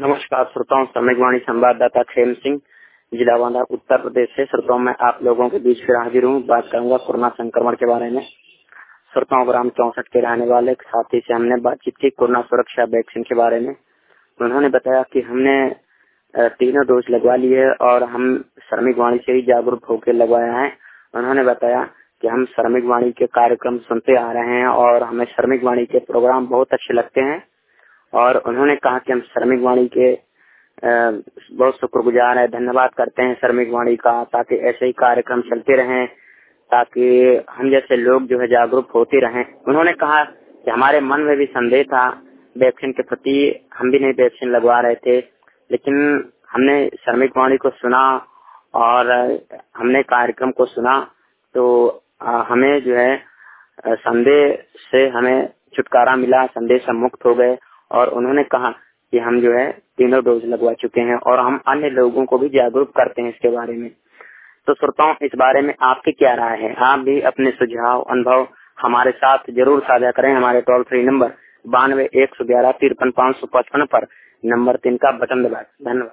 नमस्कार श्रोताओं, सामयिकवाणी संवाददाता खेम सिंह, जिला बांदा, उत्तर प्रदेश से। श्रोताओं, मैं आप लोगों के बीच फिर हाजिर हूँ। बात करूंगा कोरोना संक्रमण के बारे में। श्रोताओं, ग्राम 64 के रहने वाले एक साथी से हमने बातचीत की कोरोना सुरक्षा वैक्सीन के बारे में। उन्होंने बताया कि हमने 3 डोज लगवा ली है और हम श्रमिक वाणी से ही जागरूक होकर लगवाया है। उन्होंने बताया कि हम श्रमिक वाणी के कार्यक्रम सुनते आ रहे हैं और हमें श्रमिक वाणी के प्रोग्राम बहुत अच्छे लगते हैं। और उन्होंने कहा कि हम श्रमिक वाणी के बहुत शुक्रगुजार है, धन्यवाद करते हैं श्रमिक वाणी का, ताकि ऐसे ही कार्यक्रम चलते रहें, ताकि हम जैसे लोग जो है जागरूक होते रहें। उन्होंने कहा कि हमारे मन में भी संदेह था वैक्सीन के प्रति, हम भी नहीं वैक्सीन लगवा रहे थे, लेकिन हमने श्रमिक वाणी को सुना और हमने कार्यक्रम को सुना तो हमें जो है संदेह से हमें छुटकारा मिला, संदेह से मुक्त हो गए। और उन्होंने कहा कि हम जो है 3 डोज लगवा चुके हैं और हम अन्य लोगों को भी जागरूक करते हैं इसके बारे में। तो श्रोताओं, इस बारे में आपकी क्या राय है? आप भी अपने सुझाव अनुभव हमारे साथ जरूर साझा करें। हमारे टोल फ्री नंबर 92 111 53 555 पर नंबर 3 का बटन दबाएं। धन्यवाद।